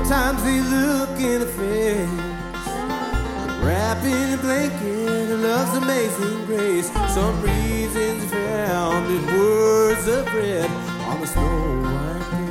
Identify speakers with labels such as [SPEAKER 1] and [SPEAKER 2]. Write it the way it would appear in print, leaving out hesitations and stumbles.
[SPEAKER 1] Sometimes they look in the face, wrapped in a blanket of love's amazing grace. Some reasons found in words of red on the snow white.